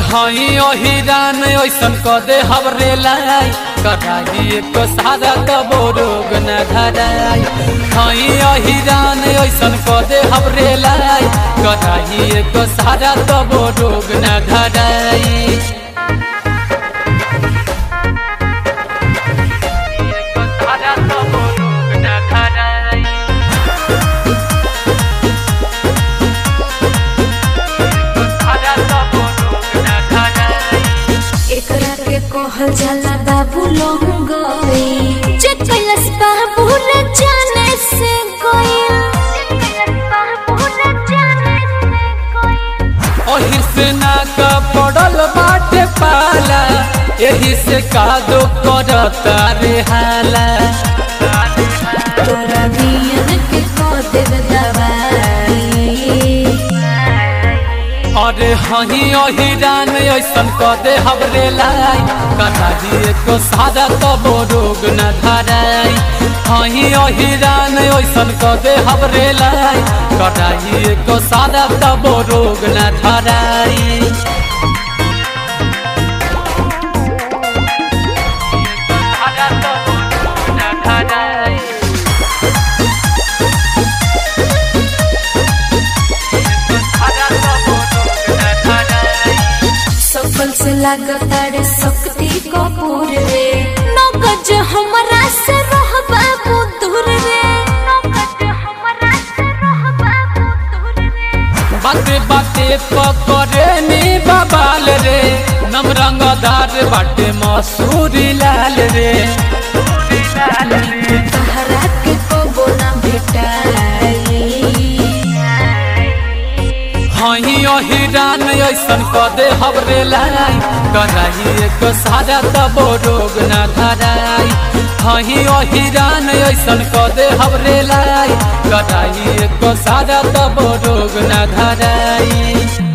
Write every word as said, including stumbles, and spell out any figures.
हई अहिरान ऐसन कदे हमरे लाई कराही एक सारा तबो रोग न धराई। हई अहिरान ऐसन कदे हमरे लाई कराही एक सारा तबो रोग न धराई। कहल जाला बाबू लंगई जे कैलस बाबू न जाने से गइल ओही से ना का पड़ल बाटे पाला यही से कादो करता रे हाला। तोरा बियन के को देव दवाई अरे हही अहिरान ऐसन कदे हमरे लाई कराही एक सारा तबो रोग न धराई। हही अहिरान ऐसन कदे हमरे लाई कराही एक सारा तबो रोग न धराई। से लगता रे शक्ति कपूर रे नगज हमरा से रह बाबू दूर रे नगज हमरा से रह बाबू दूर रे। बाते बाते पकड़े नी बबाल रे नम रंगदार बाटे मसूरी लाल रे। तहरा के को ना भेटाई हही अहिरान ऐसन कदे हमरे लाई कराही एक सारा तबो रोग न धराई। हही अहिरान ऐसन कदे हमरे लाई कराही एक सारा तबो रोग न धराई।